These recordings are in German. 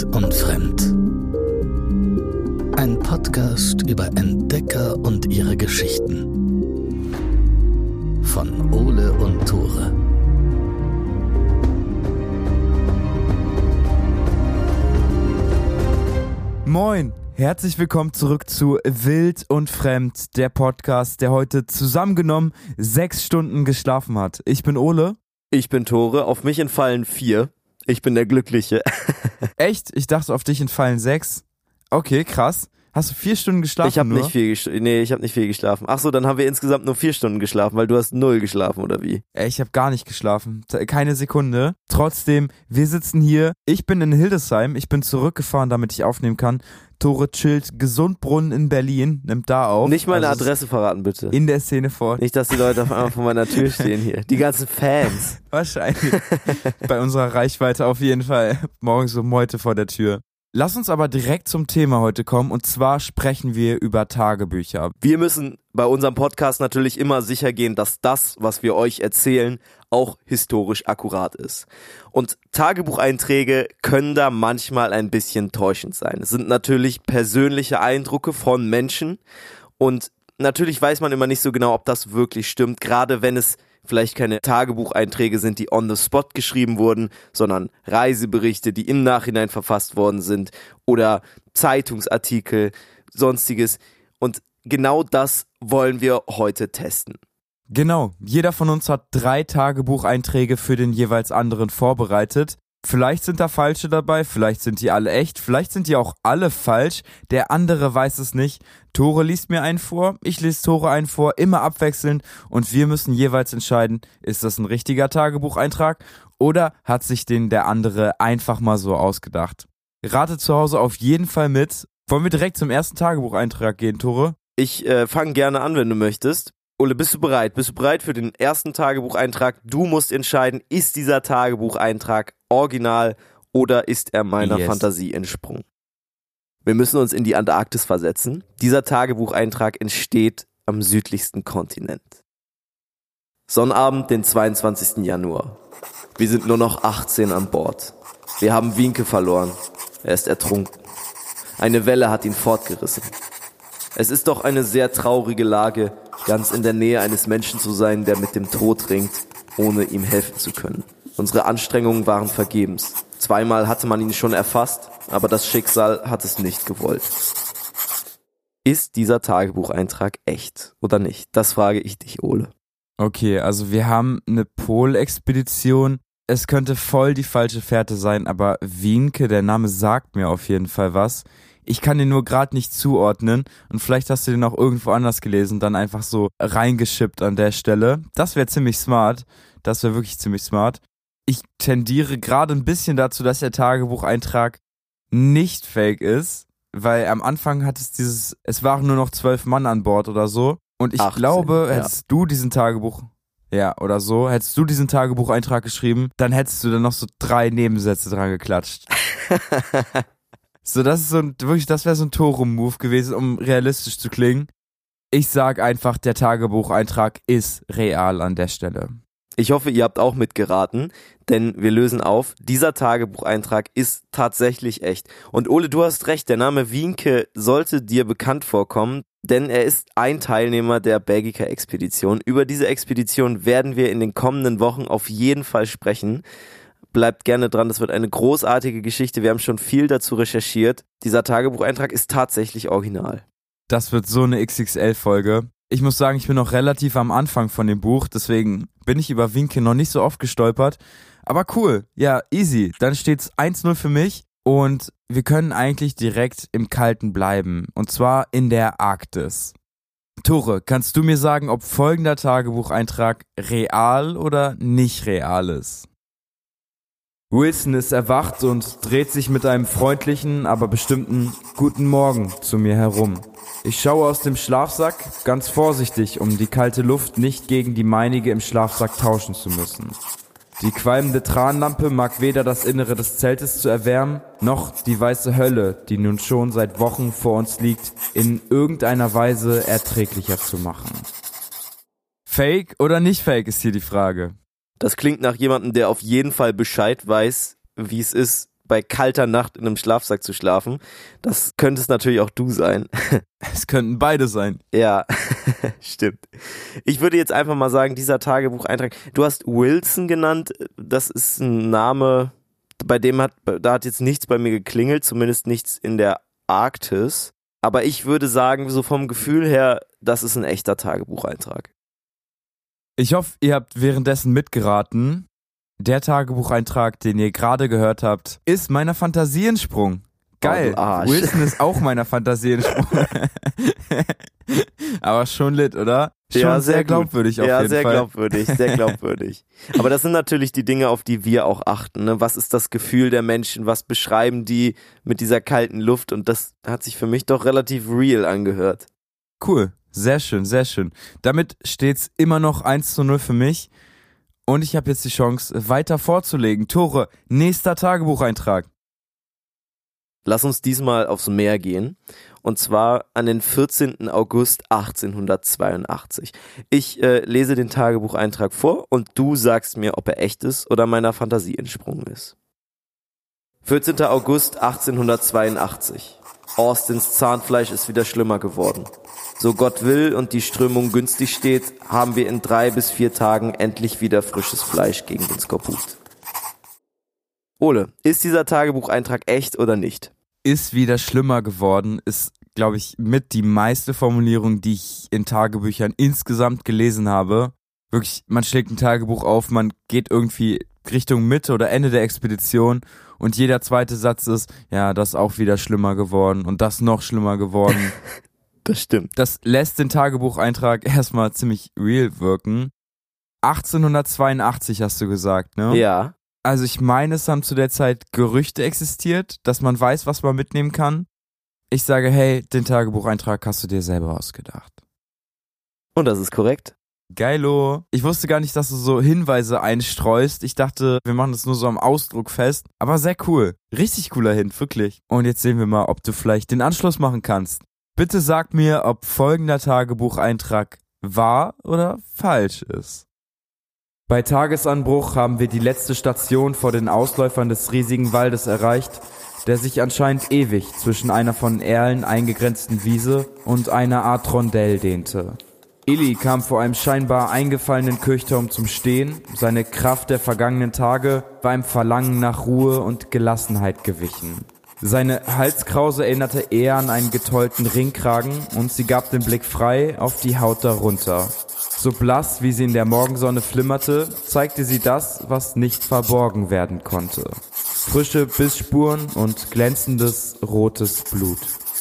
Wild und Fremd. Ein Podcast über Entdecker und ihre Geschichten. Von Ole und Tore. Moin, herzlich willkommen zurück zu Wild und Fremd, der Podcast, der heute zusammengenommen 6 Stunden geschlafen hat. Ich bin Ole. Ich bin Tore, auf mich entfallen 4. Ich bin der Glückliche. Echt? Ich dachte, auf dich entfallen 6. Okay, krass. Hast du 4 Stunden geschlafen? Ich habe nicht viel geschlafen. Ach so, dann haben wir insgesamt nur 4 Stunden geschlafen, weil du hast 0 geschlafen, oder wie? Ich habe gar nicht geschlafen. Keine Sekunde. Trotzdem, wir sitzen hier. Ich bin in Hildesheim. Ich bin zurückgefahren, damit ich aufnehmen kann. Tore chillt Gesundbrunnen in Berlin. Nimmt da auf. Nicht meine Adresse verraten, bitte. In der Szene vor. Nicht, dass die Leute auf einmal vor meiner Tür stehen hier. Die ganzen Fans. Wahrscheinlich. Bei unserer Reichweite auf jeden Fall. Morgens um heute vor der Tür. Lass uns aber direkt zum Thema heute kommen, und zwar sprechen wir über Tagebücher. Wir müssen bei unserem Podcast natürlich immer sicher gehen, dass das, was wir euch erzählen, auch historisch akkurat ist. Und Tagebucheinträge können da manchmal ein bisschen täuschend sein. Es sind natürlich persönliche Eindrücke von Menschen und natürlich weiß man immer nicht so genau, ob das wirklich stimmt, gerade wenn es vielleicht keine Tagebucheinträge sind, die on the spot geschrieben wurden, sondern Reiseberichte, die im Nachhinein verfasst worden sind oder Zeitungsartikel, sonstiges. Und genau das wollen wir heute testen. Genau, jeder von uns hat 3 Tagebucheinträge für den jeweils anderen vorbereitet. Vielleicht sind da falsche dabei, vielleicht sind die alle echt, vielleicht sind die auch alle falsch, der andere weiß es nicht. Tore liest mir einen vor, ich lese Tore einen vor, immer abwechselnd, und wir müssen jeweils entscheiden, ist das ein richtiger Tagebucheintrag oder hat sich den der andere einfach mal so ausgedacht. Rate zu Hause auf jeden Fall mit. Wollen wir direkt zum ersten Tagebucheintrag gehen, Tore? Ich fange gerne an, wenn du möchtest. Ole, bist du bereit? Bist du bereit für den ersten Tagebucheintrag? Du musst entscheiden, ist dieser Tagebucheintrag original oder ist er meiner Fantasie entsprungen? Wir müssen uns in die Antarktis versetzen. Dieser Tagebucheintrag entsteht am südlichsten Kontinent. Sonnabend, den 22. Januar. Wir sind nur noch 18 an Bord. Wir haben Wienke verloren. Er ist ertrunken. Eine Welle hat ihn fortgerissen. Es ist doch eine sehr traurige Lage, ganz in der Nähe eines Menschen zu sein, der mit dem Tod ringt, ohne ihm helfen zu können. Unsere Anstrengungen waren vergebens. 2-mal hatte man ihn schon erfasst, aber das Schicksal hat es nicht gewollt. Ist dieser Tagebucheintrag echt oder nicht? Das frage ich dich, Ole. Okay, also wir haben eine Polexpedition. Es könnte voll die falsche Fährte sein, aber Wienke, der Name sagt mir auf jeden Fall was. Ich kann den nur gerade nicht zuordnen, und vielleicht hast du den auch irgendwo anders gelesen, dann einfach so reingeschippt an der Stelle. Das wäre ziemlich smart. Das wäre wirklich ziemlich smart. Ich tendiere gerade ein bisschen dazu, dass der Tagebucheintrag nicht fake ist, weil am Anfang hat es waren nur noch 12 Mann an Bord oder so. Und ich 18, glaube, ja. hättest du diesen Tagebucheintrag geschrieben, dann hättest du dann noch so 3 Nebensätze dran geklatscht. So, das wäre so ein Tore-Move gewesen, um realistisch zu klingen. Ich sag einfach, der Tagebucheintrag ist real an der Stelle. Ich hoffe, ihr habt auch mitgeraten, denn wir lösen auf, dieser Tagebucheintrag ist tatsächlich echt. Und Ole, du hast recht, der Name Wienke sollte dir bekannt vorkommen, denn er ist ein Teilnehmer der Belgica-Expedition. Über diese Expedition werden wir in den kommenden Wochen auf jeden Fall sprechen. Bleibt gerne dran, das wird eine großartige Geschichte. Wir haben schon viel dazu recherchiert. Dieser Tagebucheintrag ist tatsächlich original. Das wird so eine XXL-Folge. Ich muss sagen, ich bin noch relativ am Anfang von dem Buch, deswegen bin ich über Wienke noch nicht so oft gestolpert. Aber cool, ja, easy. Dann steht's 1-0 für mich und wir können eigentlich direkt im Kalten bleiben. Und zwar in der Arktis. Tore, kannst du mir sagen, ob folgender Tagebucheintrag real oder nicht real ist? Wilson ist erwacht und dreht sich mit einem freundlichen, aber bestimmten Guten Morgen zu mir herum. Ich schaue aus dem Schlafsack, ganz vorsichtig, um die kalte Luft nicht gegen die meinige im Schlafsack tauschen zu müssen. Die qualmende Tranlampe mag weder das Innere des Zeltes zu erwärmen, noch die weiße Hölle, die nun schon seit Wochen vor uns liegt, in irgendeiner Weise erträglicher zu machen. Fake oder nicht fake ist hier die Frage. Das klingt nach jemandem, der auf jeden Fall Bescheid weiß, wie es ist, bei kalter Nacht in einem Schlafsack zu schlafen. Das könnte es natürlich auch du sein. Es könnten beide sein. Ja, stimmt. Ich würde jetzt einfach mal sagen, dieser Tagebucheintrag, du hast Wilson genannt, das ist ein Name, da hat jetzt nichts bei mir geklingelt, zumindest nichts in der Arktis. Aber ich würde sagen, so vom Gefühl her, das ist ein echter Tagebucheintrag. Ich hoffe, ihr habt währenddessen mitgeraten. Der Tagebucheintrag, den ihr gerade gehört habt, ist meiner Fantasiensprung. Geil. Oh, Wilson ist auch meiner Fantasiensprung. Aber schon lit, oder? Schon ja, sehr glaubwürdig auf jeden Fall. Ja, sehr glaubwürdig. Aber das sind natürlich die Dinge, auf die wir auch achten. Ne? Was ist das Gefühl der Menschen? Was beschreiben die mit dieser kalten Luft? Und das hat sich für mich doch relativ real angehört. Cool. Sehr schön, sehr schön. Damit steht's immer noch 1:0 für mich. Und ich habe jetzt die Chance, weiter vorzulegen. Tore, nächster Tagebucheintrag. Lass uns diesmal aufs Meer gehen. Und zwar an den 14. August 1882. Ich lese den Tagebucheintrag vor und du sagst mir, ob er echt ist oder meiner Fantasie entsprungen ist. 14. August 1882. Austins Zahnfleisch ist wieder schlimmer geworden. So Gott will und die Strömung günstig steht, haben wir in 3 bis 4 Tagen endlich wieder frisches Fleisch gegen den Skorbut. Ole, ist dieser Tagebucheintrag echt oder nicht? Ist wieder schlimmer geworden, ist, glaube ich, mit die meiste Formulierung, die ich in Tagebüchern insgesamt gelesen habe. Wirklich, man schlägt ein Tagebuch auf, man geht irgendwie Richtung Mitte oder Ende der Expedition und jeder zweite Satz ist, ja, das ist auch wieder schlimmer geworden und das noch schlimmer geworden. Das stimmt. Das lässt den Tagebucheintrag erstmal ziemlich real wirken. 1882 hast du gesagt, ne? Ja. Also ich meine, es haben zu der Zeit Gerüchte existiert, dass man weiß, was man mitnehmen kann. Ich sage, hey, den Tagebucheintrag hast du dir selber ausgedacht. Und das ist korrekt. Geilo. Ich wusste gar nicht, dass du so Hinweise einstreust. Ich dachte, wir machen das nur so am Ausdruck fest. Aber sehr cool. Richtig cooler Hint, wirklich. Und jetzt sehen wir mal, ob du vielleicht den Anschluss machen kannst. Bitte sag mir, ob folgender Tagebucheintrag wahr oder falsch ist. Bei Tagesanbruch haben wir die letzte Station vor den Ausläufern des riesigen Waldes erreicht, der sich anscheinend ewig zwischen einer von Erlen eingegrenzten Wiese und einer Art Rondell dehnte. Illy kam vor einem scheinbar eingefallenen Kirchturm zum Stehen, seine Kraft der vergangenen Tage war im Verlangen nach Ruhe und Gelassenheit gewichen. Seine Halskrause erinnerte eher an einen getollten Ringkragen und sie gab den Blick frei auf die Haut darunter. So blass, wie sie in der Morgensonne flimmerte, zeigte sie das, was nicht verborgen werden konnte. Frische Bissspuren und glänzendes rotes Blut.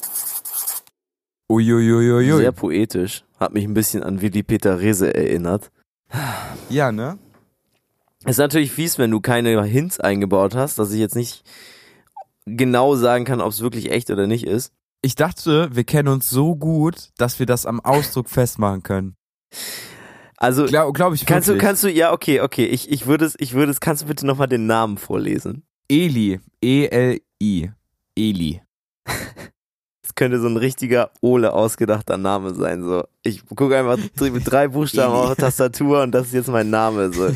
Uiuiuiui. Sehr poetisch. Hat mich ein bisschen an Willi Peter Rehse erinnert. Ja, ne? Ist natürlich fies, wenn du keine Hints eingebaut hast, dass ich jetzt nicht genau sagen kann, ob es wirklich echt oder nicht ist. Ich dachte, wir kennen uns so gut, dass wir das am Ausdruck festmachen können. Also, glaub ich wirklich. kannst du, ja, okay, ich würde es, kannst du bitte nochmal den Namen vorlesen? Eli, E-L-I, Eli. Das könnte so ein richtiger Ole ausgedachter Name sein, so. Ich gucke einfach mit 3 Buchstaben auf der Tastatur und das ist jetzt mein Name, so.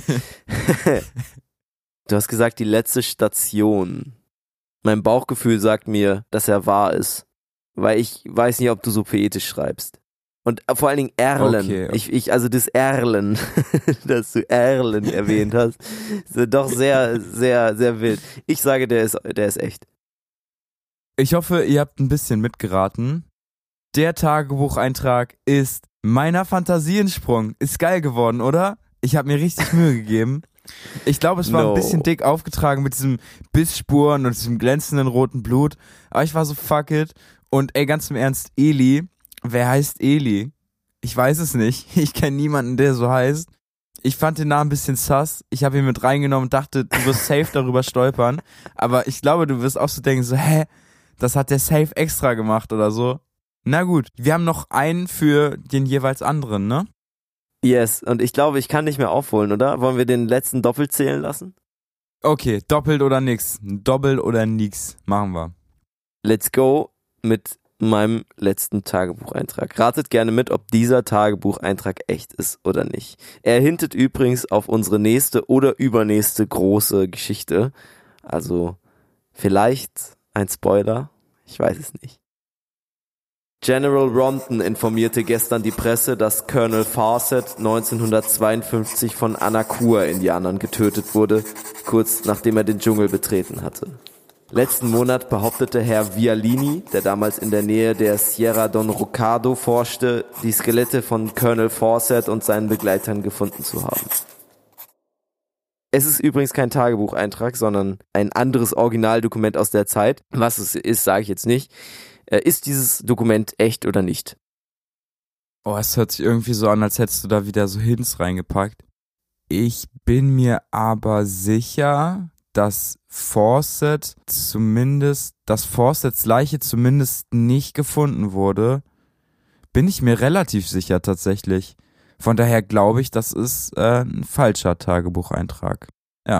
Du hast gesagt, die letzte Station. Mein Bauchgefühl sagt mir, dass er wahr ist, weil ich weiß nicht, ob du so poetisch schreibst. Und vor allen Dingen Erlen. Okay. Also das Erlen, dass du Erlen erwähnt hast, ist doch sehr, sehr, sehr wild. Ich sage, der ist echt. Ich hoffe, ihr habt ein bisschen mitgeraten. Der Tagebucheintrag ist meiner Fantasiensprung. Ist geil geworden, oder? Ich habe mir richtig Mühe gegeben. Ich glaube, es war ein bisschen dick aufgetragen mit diesem Bissspuren und diesem glänzenden roten Blut. Aber ich war so fuck it. Und ey, ganz im Ernst, Eli. Wer heißt Eli? Ich weiß es nicht. Ich kenne niemanden, der so heißt. Ich fand den Namen ein bisschen sus. Ich habe ihn mit reingenommen und dachte, du wirst safe darüber stolpern. Aber ich glaube, du wirst auch so denken, so, hä? Das hat der safe extra gemacht oder so. Na gut, wir haben noch einen für den jeweils anderen, ne? Yes, und ich glaube, ich kann nicht mehr aufholen, oder? Wollen wir den letzten doppelt zählen lassen? Okay, doppelt oder nix. Doppelt oder nix. Machen wir. Let's go mit meinem letzten Tagebucheintrag. Ratet gerne mit, ob dieser Tagebucheintrag echt ist oder nicht. Er hintet übrigens auf unsere nächste oder übernächste große Geschichte. Also Vielleicht ein Spoiler? Ich weiß es nicht. General Rondon informierte gestern die Presse, dass Colonel Fawcett 1952 von Anakur-Indianern getötet wurde, kurz nachdem er den Dschungel betreten hatte. Letzten Monat behauptete Herr Vialini, der damals in der Nähe der Sierra Don Rocado forschte, die Skelette von Colonel Fawcett und seinen Begleitern gefunden zu haben. Es ist übrigens kein Tagebucheintrag, sondern ein anderes Originaldokument aus der Zeit. Was es ist, sage ich jetzt nicht. Ist dieses Dokument echt oder nicht? Oh, es hört sich irgendwie so an, als hättest du da wieder so Hints reingepackt. Ich bin mir aber sicher, dass Fawcetts Leiche zumindest nicht gefunden wurde. Bin ich mir relativ sicher tatsächlich. Von daher glaube ich, das ist ein falscher Tagebucheintrag. Ja.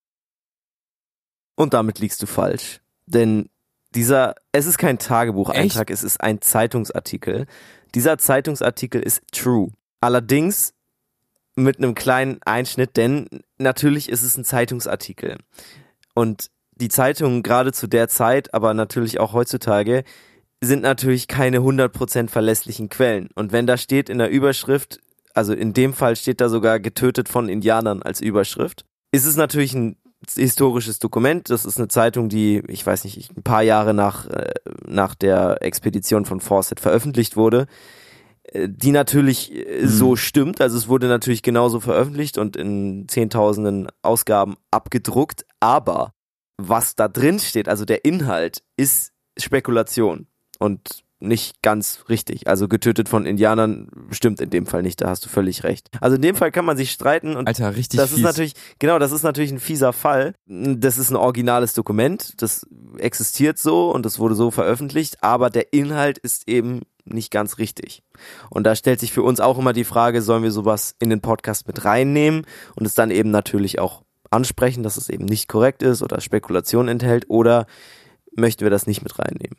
Und damit liegst du falsch. Denn es ist kein Tagebucheintrag, es ist ein Zeitungsartikel. Dieser Zeitungsartikel ist true. Allerdings mit einem kleinen Einschnitt, denn natürlich ist es ein Zeitungsartikel. Und die Zeitungen gerade zu der Zeit, aber natürlich auch heutzutage, sind natürlich keine 100% verlässlichen Quellen. Und wenn da steht in der Überschrift, also in dem Fall steht da sogar getötet von Indianern als Überschrift, ist es natürlich ein historisches Dokument. Das ist eine Zeitung, die, ich weiß nicht, ein paar Jahre nach der Expedition von Fawcett veröffentlicht wurde, die natürlich so stimmt. Also es wurde natürlich genauso veröffentlicht und in Zehntausenden Ausgaben abgedruckt, aber was da drin steht, also der Inhalt, ist Spekulation und nicht ganz richtig. Also getötet von Indianern stimmt in dem Fall nicht, da hast du völlig recht. Also in dem Fall kann man sich streiten und Alter, richtig das fies. ist natürlich, das ist natürlich ein fieser Fall. Das ist ein originales Dokument, das existiert so und das wurde so veröffentlicht, aber der Inhalt ist eben nicht ganz richtig. Und da stellt sich für uns auch immer die Frage, sollen wir sowas in den Podcast mit reinnehmen und es dann eben natürlich auch ansprechen, dass es eben nicht korrekt ist oder Spekulation enthält, oder möchten wir das nicht mit reinnehmen?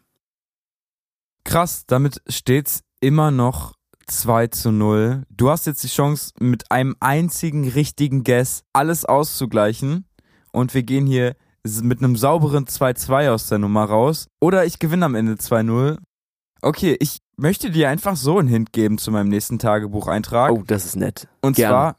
Krass, damit steht's immer noch 2-0. Du hast jetzt die Chance, mit einem einzigen richtigen Guess alles auszugleichen und wir gehen hier mit einem sauberen 2-2 aus der Nummer raus. Oder ich gewinne am Ende 2-0. Okay, ich möchte dir einfach so einen Hint geben zu meinem nächsten Tagebucheintrag. Oh, das ist nett. Und Gerne. zwar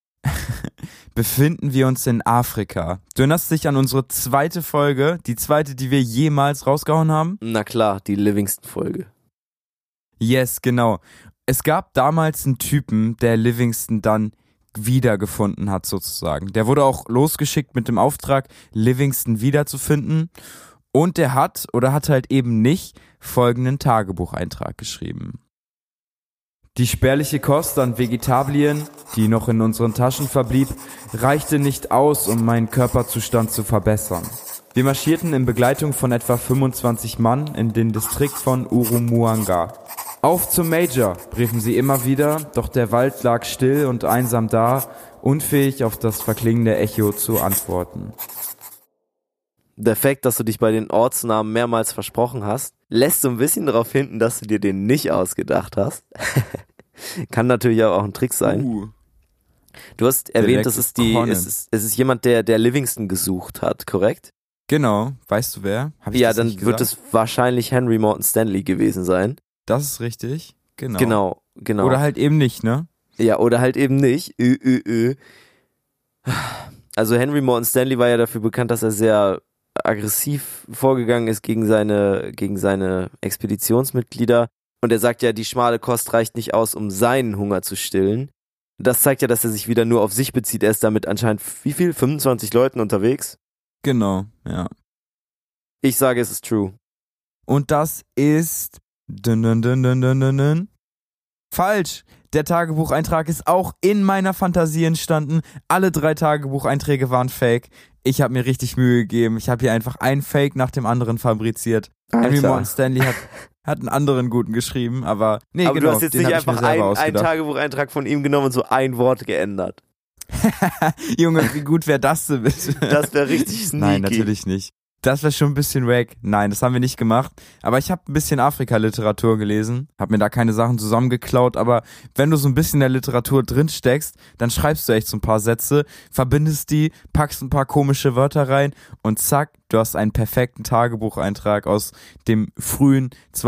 befinden wir uns in Afrika. Du erinnerst dich an unsere zweite Folge, die zweite, die wir jemals rausgehauen haben? Na klar, die Livingston-Folge. Yes, genau. Es gab damals einen Typen, der Livingston dann wiedergefunden hat sozusagen. Der wurde auch losgeschickt mit dem Auftrag, Livingston wiederzufinden. Und der hat halt eben nicht folgenden Tagebucheintrag geschrieben. Die spärliche Kost an Vegetablien, die noch in unseren Taschen verblieb, reichte nicht aus, um meinen Körperzustand zu verbessern. Wir marschierten in Begleitung von etwa 25 Mann in den Distrikt von Urumuanga. Auf zum Major, riefen sie immer wieder, doch der Wald lag still und einsam da, unfähig auf das verklingende Echo zu antworten. Der Fakt, dass du dich bei den Ortsnamen mehrmals versprochen hast, lässt so ein bisschen darauf hinten, dass du dir den nicht ausgedacht hast. Kann natürlich auch ein Trick sein. Du hast erwähnt, es ist jemand, der Livingston gesucht hat, korrekt? Genau, weißt du wer? Ja, dann wird es wahrscheinlich Henry Morton Stanley gewesen sein. Das ist richtig, genau. Genau. Oder halt eben nicht, ne? Ja, oder halt eben nicht. Also Henry Morton Stanley war ja dafür bekannt, dass er sehr aggressiv vorgegangen ist gegen seine Expeditionsmitglieder. Und er sagt ja, die schmale Kost reicht nicht aus, um seinen Hunger zu stillen. Das zeigt ja, dass er sich wieder nur auf sich bezieht. Er ist damit anscheinend, 25 Leuten unterwegs? Genau, ja. Ich sage, es ist true. Und das ist falsch. Der Tagebucheintrag ist auch in meiner Fantasie entstanden. Alle 3 Tagebucheinträge waren fake. Ich habe mir richtig Mühe gegeben. Ich habe hier einfach ein Fake nach dem anderen fabriziert. Henry Morton Stanley hat einen anderen guten geschrieben, aber nee, aber genau. Du hast jetzt nicht einfach einen Tagebucheintrag von ihm genommen und so ein Wort geändert. Junge, wie gut wäre das denn bitte? Das wäre richtig sneaky. Nein, natürlich nicht. Das wäre schon ein bisschen wack. Nein, das haben wir nicht gemacht. Aber ich habe ein bisschen Afrika-Literatur gelesen. Hab mir da keine Sachen zusammengeklaut. Aber wenn du so ein bisschen in der Literatur drin steckst, dann schreibst du echt so ein paar Sätze, verbindest die, packst ein paar komische Wörter rein und zack, du hast einen perfekten Tagebucheintrag aus dem frühen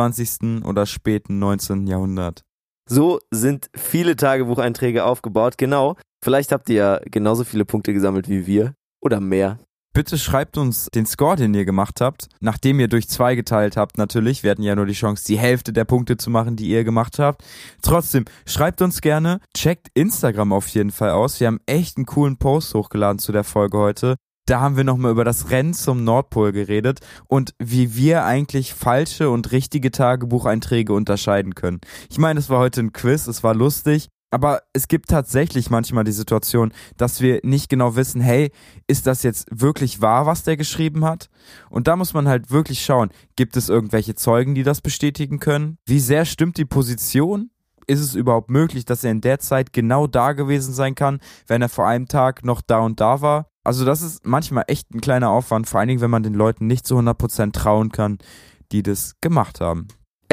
20. oder späten 19. Jahrhundert. So sind viele Tagebucheinträge aufgebaut. Genau. Vielleicht habt ihr ja genauso viele Punkte gesammelt wie wir. Oder mehr. Bitte schreibt uns den Score, den ihr gemacht habt, nachdem ihr durch 2 geteilt habt natürlich. Wir hatten ja nur die Chance, die Hälfte der Punkte zu machen, die ihr gemacht habt. Trotzdem, schreibt uns gerne, checkt Instagram auf jeden Fall aus. Wir haben echt einen coolen Post hochgeladen zu der Folge heute. Da haben wir nochmal über das Rennen zum Nordpol geredet und wie wir eigentlich falsche und richtige Tagebucheinträge unterscheiden können. Ich meine, es war heute ein Quiz, es war lustig. Aber es gibt tatsächlich manchmal die Situation, dass wir nicht genau wissen, hey, ist das jetzt wirklich wahr, was der geschrieben hat? Und da muss man halt wirklich schauen, gibt es irgendwelche Zeugen, die das bestätigen können? Wie sehr stimmt die Position? Ist es überhaupt möglich, dass er in der Zeit genau da gewesen sein kann, wenn er vor einem Tag noch da und da war? Also das ist manchmal echt ein kleiner Aufwand, vor allen Dingen, wenn man den Leuten nicht zu 100% trauen kann, die das gemacht haben.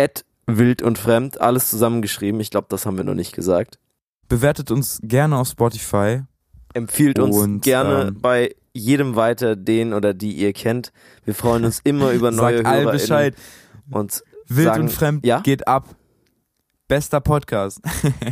Wild und fremd, alles zusammengeschrieben. Ich glaube, das haben wir noch nicht gesagt. Bewertet uns gerne auf Spotify. Empfiehlt uns gerne bei jedem weiter, den oder die ihr kennt. Wir freuen uns immer über neue HörerInnen. Bescheid. Und Wild sagen, und fremd ja? geht ab. Bester Podcast.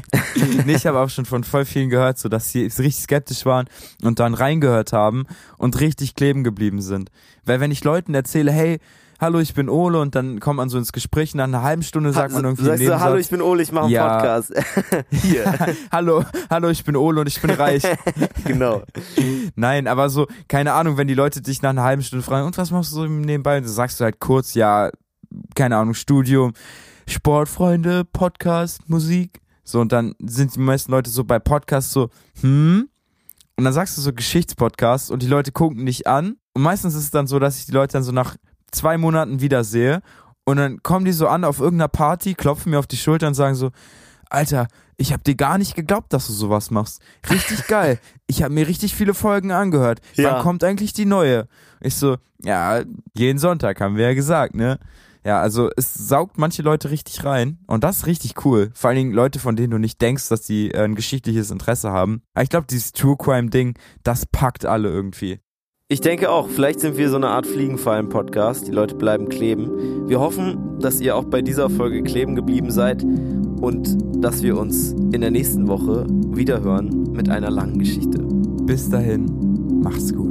Nee, ich habe auch schon von voll vielen gehört, so dass sie richtig skeptisch waren und dann reingehört haben und richtig kleben geblieben sind. Weil wenn ich Leuten erzähle, hey, hallo, ich bin Ole, und dann kommt man so ins Gespräch und nach einer halben Stunde sagt man irgendwie sagst du, hallo, ich bin Ole, ich mache einen Podcast. Hier. hallo, ich bin Ole und ich bin reich. Genau. Nein, aber so, keine Ahnung, wenn die Leute dich nach einer halben Stunde fragen, und was machst du so nebenbei? Und dann sagst du halt kurz, ja, keine Ahnung, Studium, Sportfreunde, Podcast, Musik. So, und dann sind die meisten Leute so bei Podcasts so, und dann sagst du so Geschichtspodcast und die Leute gucken dich an. Und meistens ist es dann so, dass ich die Leute dann so nach 2 Monaten wiedersehe und dann kommen die so an auf irgendeiner Party, klopfen mir auf die Schulter und sagen so, Alter, ich hab dir gar nicht geglaubt, dass du sowas machst. Richtig geil. Ich habe mir richtig viele Folgen angehört. Ja. Wann kommt eigentlich die neue? Ich so, ja, jeden Sonntag, haben wir ja gesagt, ne? Ja, also es saugt manche Leute richtig rein und das ist richtig cool. Vor allen Dingen Leute, von denen du nicht denkst, dass die ein geschichtliches Interesse haben. Aber ich glaube, dieses True Crime Ding, das packt alle irgendwie. Ich denke auch, vielleicht sind wir so eine Art Fliegenfallen-Podcast, die Leute bleiben kleben. Wir hoffen, dass ihr auch bei dieser Folge kleben geblieben seid und dass wir uns in der nächsten Woche wiederhören mit einer langen Geschichte. Bis dahin, macht's gut.